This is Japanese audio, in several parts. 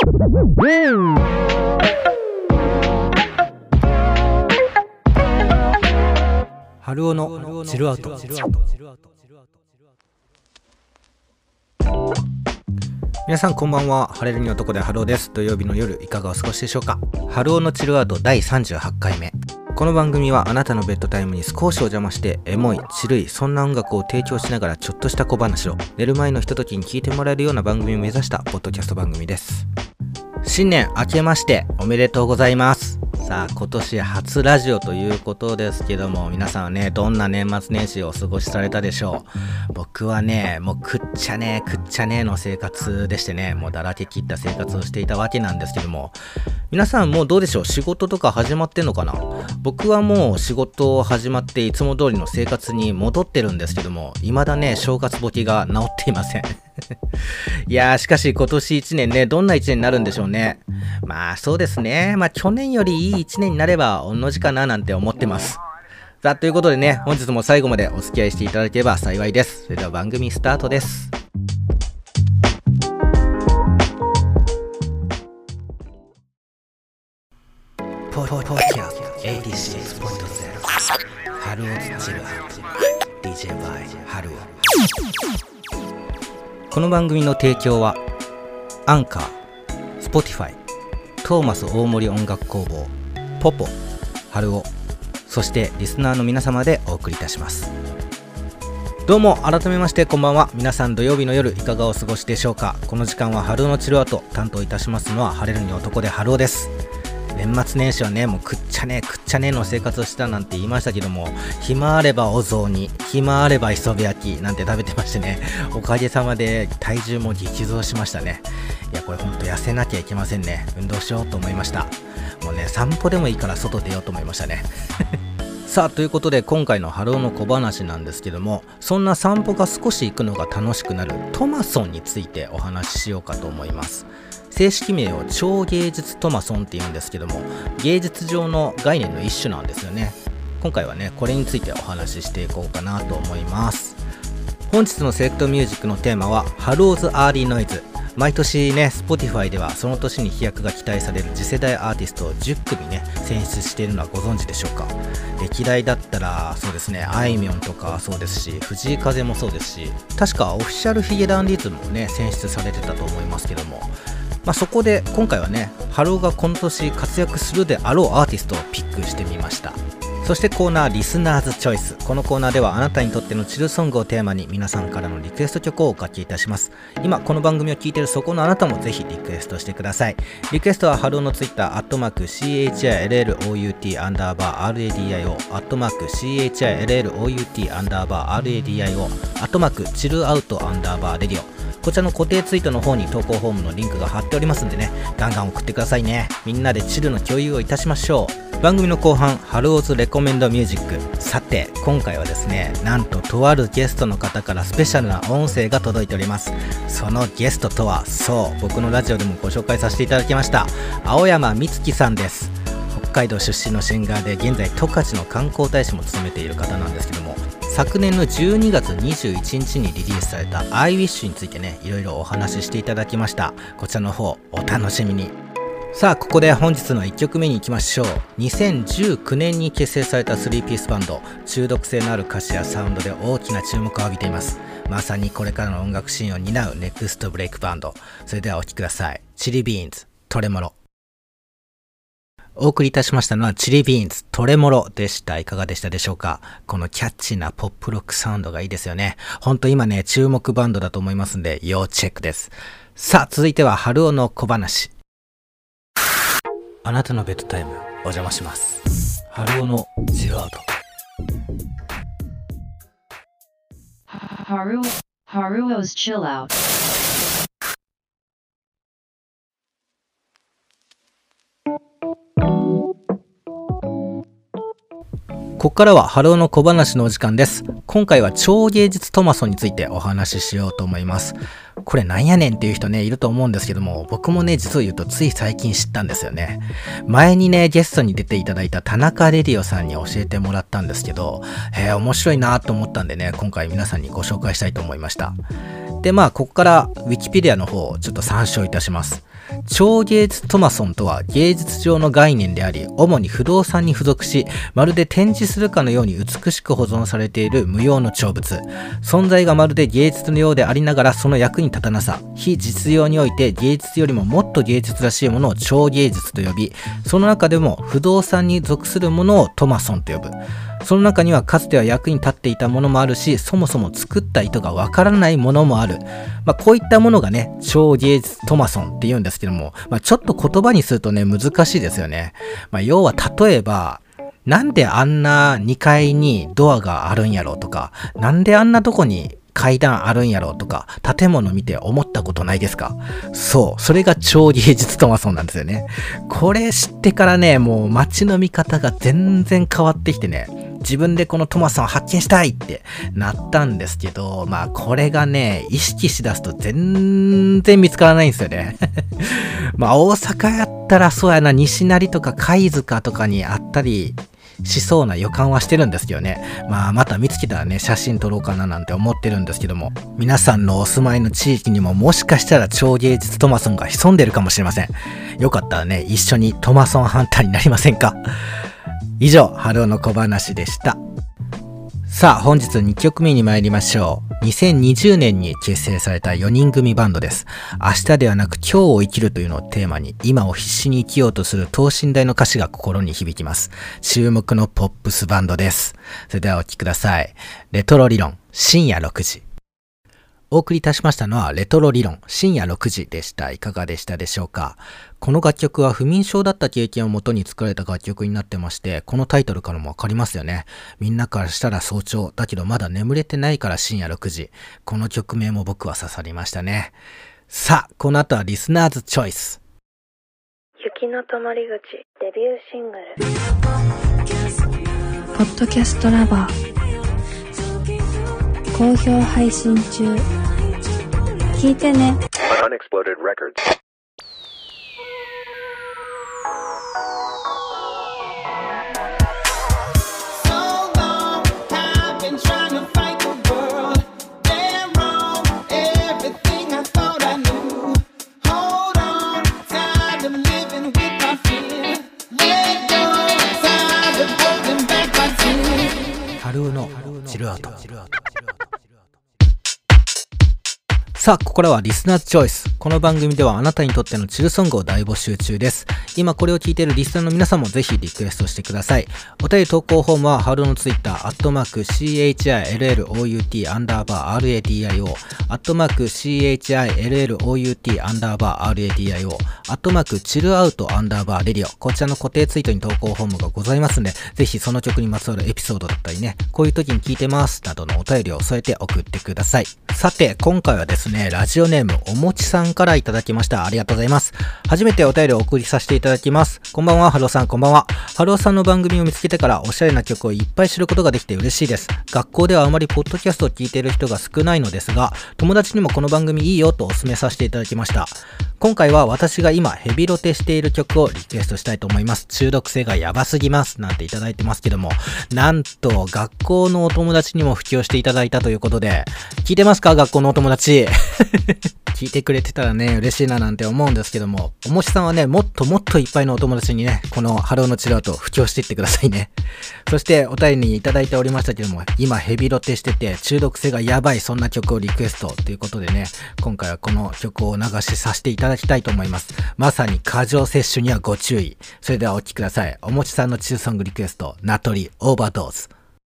春尾のチルアウト。皆さんこんばんは。晴れるに男で春尾です。土曜日の夜いかがお過ごしでしょうか。春尾のチルアウト第38回目。この番組はあなたのベッドタイムに少しお邪魔してエモい、チルい、そんな音楽を提供しながらちょっとした小話を寝る前のひとときに聞いてもらえるような番組を目指したポッドキャスト番組です。新年明けましておめでとうございます。さあ今年初ラジオということですけども、皆さんはねどんな年末年始をお過ごしされたでしょう。僕はねもう食っちゃねえの生活でしてね、もうだらけ切った生活をしていたわけなんですけども、皆さんもうどうでしょう。仕事とか始まってんのかな。僕はもう仕事始まっていつも通りの生活に戻ってるんですけども、未だね正月ボケが治っていませんいやーしかし今年1年ねどんな1年になるんでしょうね。まあそうですね、去年よりいい1年になれば同じかななんて思ってます。さあということでね、本日も最後までお付き合いしていただければ幸いです。それでは番組スタートです。ポッキャスト 86.0 春尾チルアウト DJ by 春尾。この番組の提供はアンカー、スポティファイ、トーマス大森音楽工房、ポポ、春尾、そしてリスナーの皆様でお送りいたします。どうも改めましてこんばんは。皆さん土曜日の夜いかがお過ごしでしょうか。この時間は春尾のチルアウト、担当いたしますのは晴れるに男で春尾です。年末年始はねもう食っちゃねえの生活をしたなんて言いましたけども、暇あればお雑煮、暇あれば磯辺焼きなんて食べてましてね、おかげさまで体重も激増しましたね。いやこれほんと痩せなきゃいけませんね。運動しようと思いました。もうね散歩でもいいから外出ようと思いましたねさあということで今回の春尾の小話なんですけども、そんな散歩が少し行くのが楽しくなるトマソンについてお話ししようかと思います。正式名を超芸術トマソンって言うんですけども、芸術上の概念の一種なんですよね。今回はねこれについてお話ししていこうかなと思います。本日のセレクトミュージックのテーマは春尾ズアーリーノイズ。毎年ね Spotify ではその年に飛躍が期待される次世代アーティストを10組ね選出しているのはご存知でしょうか。歴代だったらそうですね、あいみょんとかそうですし、藤井風もそうですし、確かオフィシャルヒゲダンディズムもね選出されてたと思いますけども、そこで今回はね春尾が今年活躍するであろうアーティストをピックしてみました。そしてコーナーリスナーズチョイス。このコーナーではあなたにとってのチルソングをテーマに皆さんからのリクエスト曲をお書きいたします。今この番組を聞いているそこのあなたもぜひリクエストしてください。リクエストは春尾のツイッター@CHILLOUT_RADIO @CHILLOUT_RADIOチルアウト_RADIO、こちらの固定ツイートの方に投稿フォームのリンクが貼っておりますんでね、ガンガン送ってくださいね。みんなでチルの共有をいたしましょう。番組の後半、春尾ズレコメンドミュージック。さて今回はですね、なんととあるゲストの方からスペシャルな音声が届いております。そのゲストとは、そう僕のラジオでもご紹介させていただきました青山美月さんです。北海道出身のシンガーで現在十勝の観光大使も務めている方なんですけども、昨年の12月21日にリリースされた I Wish についてねいろいろお話ししていただきました。こちらの方お楽しみに。さあここで本日の1曲目に行きましょう。2019年に結成された3ピースバンド、中毒性のある歌詞やサウンドで大きな注目を浴びています。まさにこれからの音楽シーンを担うネクストブレイクバンド。それではお聴きください。チリビーンズトレモロ。お送りいたしましたのはチリビーンズトレモロでした。いかがでしたでしょうか。このキャッチーなポップロックサウンドがいいですよね。ほんと今ね注目バンドだと思いますんで要チェックです。さあ続いては春尾の小話。あなたのベッドタイムお邪魔します。春尾のチルアウト。 Haruo's chill out。 ここからは春尾の小話のお時間です。今回は超芸術トマソンについてお話ししようと思います。これなんやねんっていう人ねいると思うんですけども、僕もね実を言うとつい最近知ったんですよね。前にねゲストに出ていただいた田中レディオさんに教えてもらったんですけど、面白いなと思ったんでね今回皆さんにご紹介したいと思いました。でここからウィキペディアの方をちょっと参照いたします。 超芸術トマソンとは芸術上の概念であり、主に不動産に付属し、まるで展示するかのように美しく保存されている無用の長物。存在がまるで芸術のようでありながらその役に立たなさ、非実用において芸術よりももっと芸術らしいものを超芸術と呼び、その中でも不動産に属するものをトマソンと呼ぶ。その中にはかつては役に立っていたものもあるし、そもそも作った意図がわからないものもある。こういったものがね、超芸術トマソンって言うんですけども、ちょっと言葉にするとね、難しいですよね。要は例えば、なんであんな2階にドアがあるんやろうとか、なんであんなとこに階段あるんやろうとか、建物見て思ったことないですか？そう、それが超芸術トマソンなんですよね。これ知ってからね、もう街の見方が全然変わってきてね、自分でこのトマソンを発見したいってなったんですけど、これがね、意識しだすと全然見つからないんですよね。大阪やったらそうやな、西成とか貝塚とかにあったりしそうな予感はしてるんですけどね。また見つけたらね、写真撮ろうかななんて思ってるんですけども、皆さんのお住まいの地域にももしかしたら超芸術トマソンが潜んでるかもしれません。よかったらね、一緒にトマソンハンターになりませんか？以上、春尾の小話でした。さあ、本日2曲目に参りましょう。2020年に結成された4人組バンドです。明日ではなく今日を生きるというのをテーマに、今を必死に生きようとする等身大の歌詞が心に響きます。注目のポップスバンドです。それではお聴きください。レトロ理論、深夜6時。お送りいたしましたのはレトロ理論深夜6時でした。いかがでしたでしょうか？この楽曲は不眠症だった経験をもとに作られた楽曲になってまして、このタイトルからもわかりますよね。みんなからしたら早朝だけどまだ眠れてないから深夜6時。この曲名も僕は刺さりましたね。さあ、この後はリスナーズチョイス。 雪の止まり口デビューシングルポッドキャストラバー好評配信中。聞いてね。 Unexploded Records. Haruのチルアウト。さあ、ここからはリスナーズチョイス。この番組ではあなたにとってのチルソングを大募集中です。今これを聞いているリスナーの皆さんもぜひリクエストしてください。お便り投稿フォームはハルのツイッター、@CHILLOUT_RADIO、@CHILLOUT_RADIO、チルアウト_レディオ。こちらの固定ツイートに投稿フォームがございますので、ぜひその曲にまつわるエピソードだったりね、こういう時に聞いてますなどのお便りを添えて送ってください。さて、今回はですね、ラジオネームおもちさんからいただきました。ありがとうございます。初めてお便りをお送りさせていただきます。こんばんは、ハローさん、こんばんは。ハローさんの番組を見つけてからおしゃれな曲をいっぱい知ることができて嬉しいです。学校ではあまりポッドキャストを聞いている人が少ないのですが、友達にもこの番組いいよとお勧めさせていただきました。今回は私が今ヘビロテしている曲をリクエストしたいと思います。中毒性がやばすぎますなんていただいてますけども、なんと学校のお友達にも布教していただいたということで、聞いてますか、学校のお友達。聞いてくれてたらね、嬉しいななんて思うんですけども、おもしさんはね、もっともっといっぱいのお友達にね、このハローのチルアウトを布教していってくださいね。そしてお便りにいただいておりましたけども、今ヘビロテしてて中毒性がやばいそんな曲をリクエストということでね、今回はこの曲を流しさせていただきたいと思います。まさに過剰摂取にはご注意。それではお聴きください。おもちさんのチルソングリクエスト、ナトリオーバードーズ。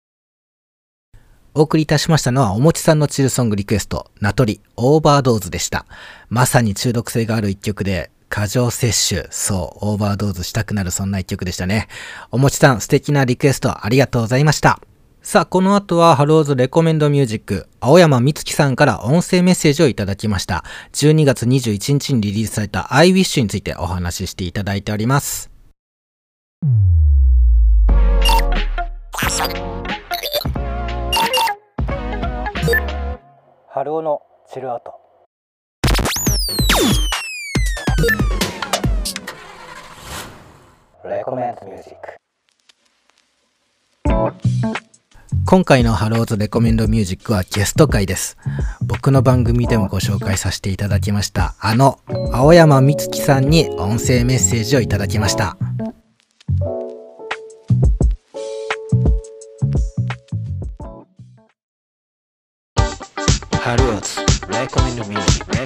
お送りいたしましたのはおもちさんのチルソングリクエスト、ナトリオーバードーズでした。まさに中毒性がある一曲で、過剰摂取、そう、オーバードーズしたくなるそんな一曲でしたね。おもちさん、素敵なリクエストありがとうございました。さあ、この後はハローズレコメンドミュージック、青山美月さんから音声メッセージをいただきました。12月21日にリリースされた I Wish についてお話ししていただいております。ハローのチルアウト。レコメンドミュージック。 今回のハローズレコメンドミュージックはゲスト会です。僕の番組でもご紹介させていただきました青山美月さんに音声メッセージをいただきました。ハローズレコメンドミュージック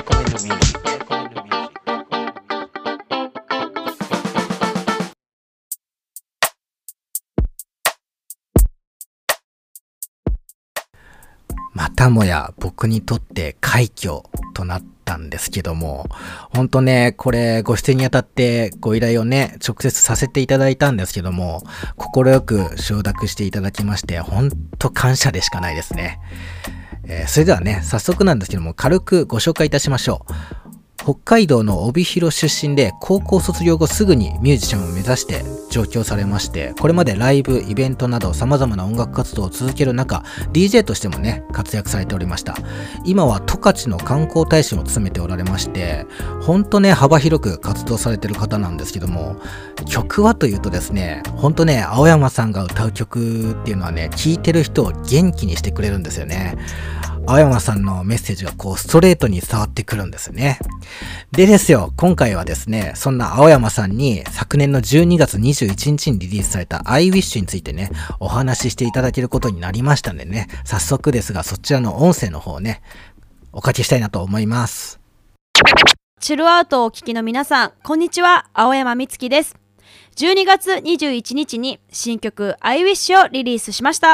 またもや僕にとって快挙となったんですけども、ほんとね、これご出演にあたってご依頼をね、直接させていただいたんですけども、快く承諾していただきまして、ほんと感謝でしかないですね。それではね、早速なんですけども、軽くご紹介いたしましょう。北海道の帯広出身で、高校卒業後すぐにミュージシャンを目指して上京されまして、これまでライブ、イベントなど様々な音楽活動を続ける中、DJ としてもね、活躍されておりました。今は十勝の観光大使を務めておられまして、ほんとね、幅広く活動されてる方なんですけども、曲はというとですね、ほんとね、青山さんが歌う曲っていうのはね、聴いてる人を元気にしてくれるんですよね。青山さんのメッセージがストレートに伝わってくるんですよね。でですよ、今回はですね、そんな青山さんに昨年の12月21日にリリースされた I Wish についてね、お話ししていただけることになりましたんでね、早速ですがそちらの音声の方をね、お書きしたいなと思います。 チルアウトをお聞きの皆さん、こんにちは、青山美月です。12月21日に新曲 I Wish をリリースしました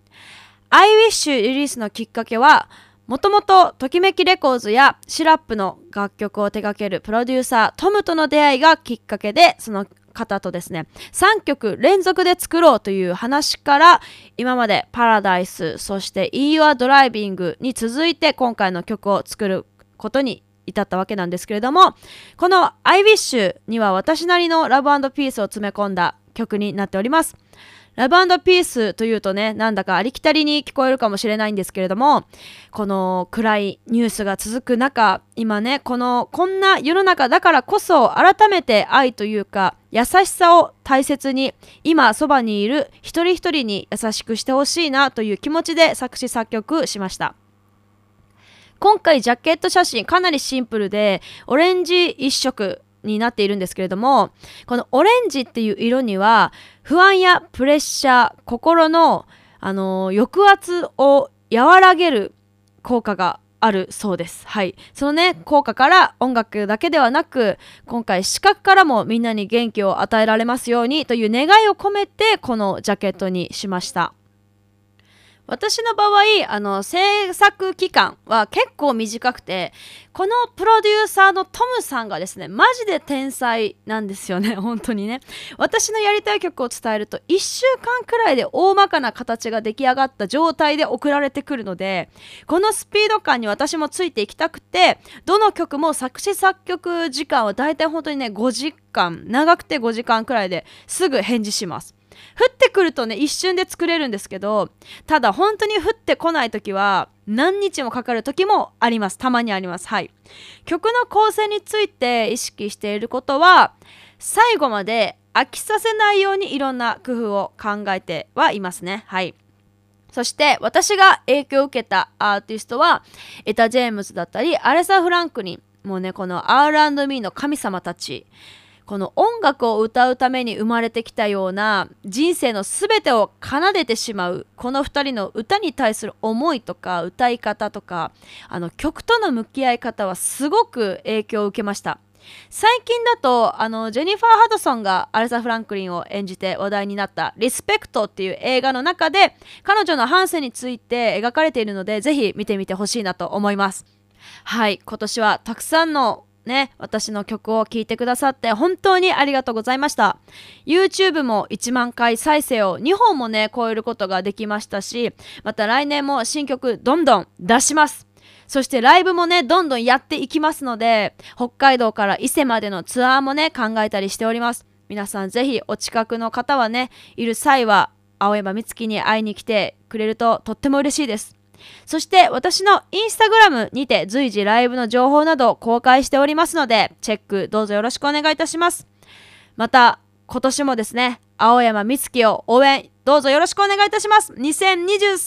。I Wish リリースのきっかけは、もともとときめきレコーズやシラップの楽曲を手掛けるプロデューサートムとの出会いがきっかけで、その方とですね、3曲連続で作ろうという話から、今までパラダイス、そして Your Driving に続いて今回の曲を作ることに至ったわけなんですけれども、この I Wish には私なりのラブ&ピースを詰め込んだ曲になっております。ラブ&ピースというとね、なんだかありきたりに聞こえるかもしれないんですけれども、この暗いニュースが続く中、今ね、こんな世の中だからこそ、改めて愛というか優しさを大切に、今そばにいる一人一人に優しくしてほしいなという気持ちで作詞作曲しました。今回ジャケット写真かなりシンプルで、オレンジ一色になっているんですけれども、このオレンジっていう色には不安やプレッシャー、心の、抑圧を和らげる効果があるそうです。はい。そのね、効果から音楽だけではなく、今回視覚からもみんなに元気を与えられますようにという願いを込めて、このジャケットにしました。私の場合、制作期間は結構短くて、このプロデューサーのトムさんがですね、マジで天才なんですよね、本当にね。私のやりたい曲を伝えると、1週間くらいで大まかな形が出来上がった状態で送られてくるので、このスピード感に私もついていきたくて、どの曲も作詞作曲時間はだいたい本当にね、5時間、長くて5時間くらいですぐ返事します。降ってくるとね、一瞬で作れるんですけど、ただ本当に降ってこない時は何日もかかる時もあります。たまにあります。はい。曲の構成について意識していることは、最後まで飽きさせないようにいろんな工夫を考えてはいますね。はい。そして私が影響を受けたアーティストはエタ・ジェームズだったりアレサ・フランクリン、もうね、この R&B の神様たち、この音楽を歌うために生まれてきたような人生のすべてを奏でてしまうこの2人の歌に対する思いとか歌い方とか曲との向き合い方はすごく影響を受けました。最近だとジェニファー・ハドソンがアレサ・フランクリンを演じて話題になったリスペクトっていう映画の中で彼女の半生について描かれているので、ぜひ見てみてほしいなと思います。はい、今年はたくさんのね、私の曲を聴いてくださって本当にありがとうございました。 YouTube も1万回再生を2本もね超えることができましたし、また来年も新曲どんどん出します。そしてライブもねどんどんやっていきますので、北海道から伊勢までのツアーもね考えたりしております。皆さんぜひお近くの方はね、いる際は青山美月に会いに来てくれるととっても嬉しいです。そして私のインスタグラムにて随時ライブの情報などを公開しておりますので、チェックどうぞよろしくお願いいたします。また今年もですね、 青山美月を応援どうぞよろしくお願いいたします。2023年も突き抜ける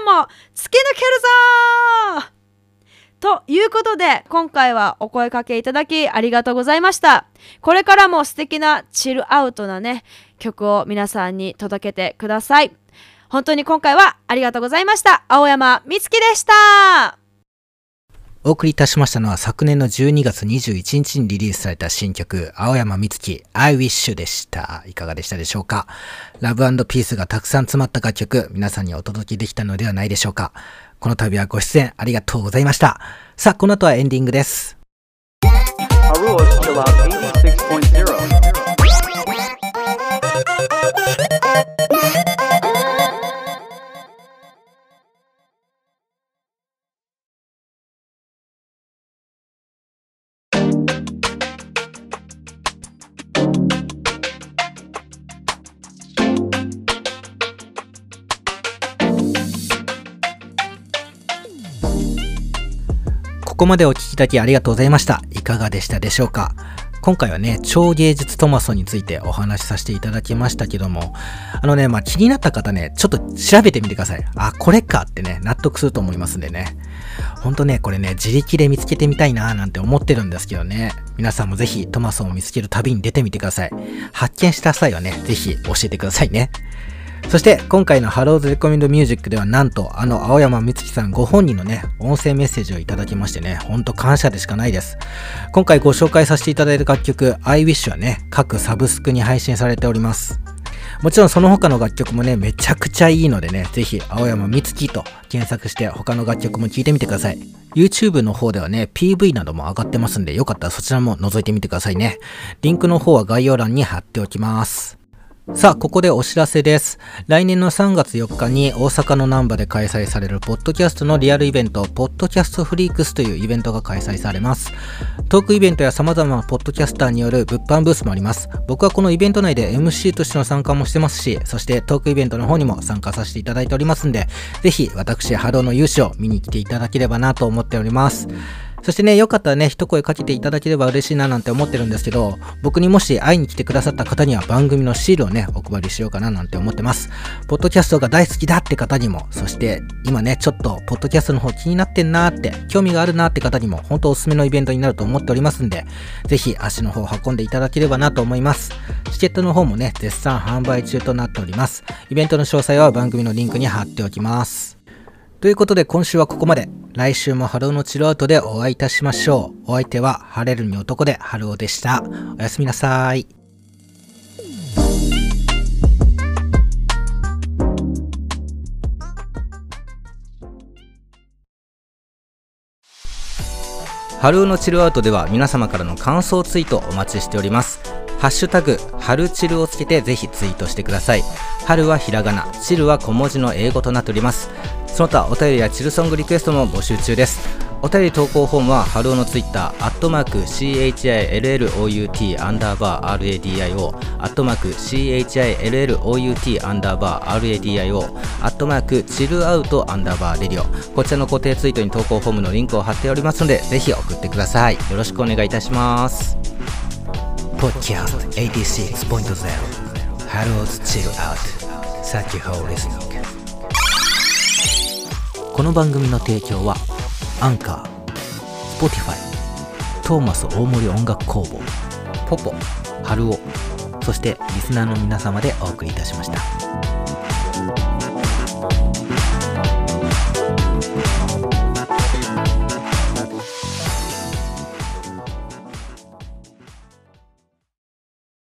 ぞということで、今回はお声かけいただきありがとうございました。これからも素敵なチルアウトなね曲を皆さんに届けてください。本当に今回はありがとうございました。青山美月でした。 お送りいたしましたのは昨年の12月21日にリリースされた新曲青山美月 I Wish でした。いかがでしたでしょうか。ラブ&ピースがたくさん詰まった楽曲、皆さんにお届けできたのではないでしょうか。この度はご出演ありがとうございました。さあこの後はエンディングです。ここまでお聞きいただきありがとうございました。いかがでしたでしょうか。今回はね、超芸術トマソについてお話しさせていただきましたけども、気になった方ね、ちょっと調べてみてください。あ、これかってね、納得すると思いますんでね。ほんとね、これね、自力で見つけてみたいなーなんて思ってるんですけどね。皆さんもぜひトマソを見つける旅に出てみてください。発見した際はね、ぜひ教えてくださいね。そして今回のハローズレコメンドミュージックではなんと青山美月さんご本人のね音声メッセージをいただきましてね、ほんと感謝でしかないです。今回ご紹介させていただいた楽曲 I Wish はね各サブスクに配信されております。もちろんその他の楽曲もねめちゃくちゃいいのでね、ぜひ青山美月と検索して他の楽曲も聴いてみてください。 YouTube の方ではね PV なども上がってますんで、よかったらそちらも覗いてみてくださいね。リンクの方は概要欄に貼っておきます。さあ、ここでお知らせです。来年の3月4日に大阪の難波で開催されるポッドキャストのリアルイベント、ポッドキャストフリークスというイベントが開催されます。トークイベントや様々なポッドキャスターによる物販ブースもあります。僕はこのイベント内で MC としての参加もしてますし、そしてトークイベントの方にも参加させていただいておりますんで、ぜひ私、ハローの勇姿を見に来ていただければなと思っております。そしてね、よかったらね、一声かけていただければ嬉しいななんて思ってるんですけど、僕にもし会いに来てくださった方には番組のシールをね、お配りしようかななんて思ってます。ポッドキャストが大好きだって方にも、そして今ね、ちょっとポッドキャストの方気になってんなーって、興味があるなーって方にも、本当おすすめのイベントになると思っておりますんで、ぜひ足の方を運んでいただければなと思います。チケットの方もね、絶賛販売中となっております。イベントの詳細は番組のリンクに貼っておきます。ということで今週はここまで。来週もハローのチルアウトでお会いいたしましょう。お相手は晴れるに男でハローでした。おやすみなさい。ハローのチルアウトでは皆様からの感想ツイートお待ちしております。ハッシュタグ春チルをつけてぜひツイートしてください。春はひらがな、チルは小文字の英語となっております。その他お便りやチルソングリクエストも募集中です。お便り投稿フォームはハローのツイッター@CHILLOUT_RADIO @CHILLOUT_RADIO チルアウト_レディオ、こちらの固定ツイートに投稿フォームのリンクを貼っておりますので、ぜひ送ってください。よろしくお願いいたします。Podcast 86.0 ハローズチルアウト。Thank you for listening。この番組の提供はアンカー、Spotify、トーマス大森音楽工房、ポポ、ハルオ、そしてリスナーの皆様でお送りいたしました。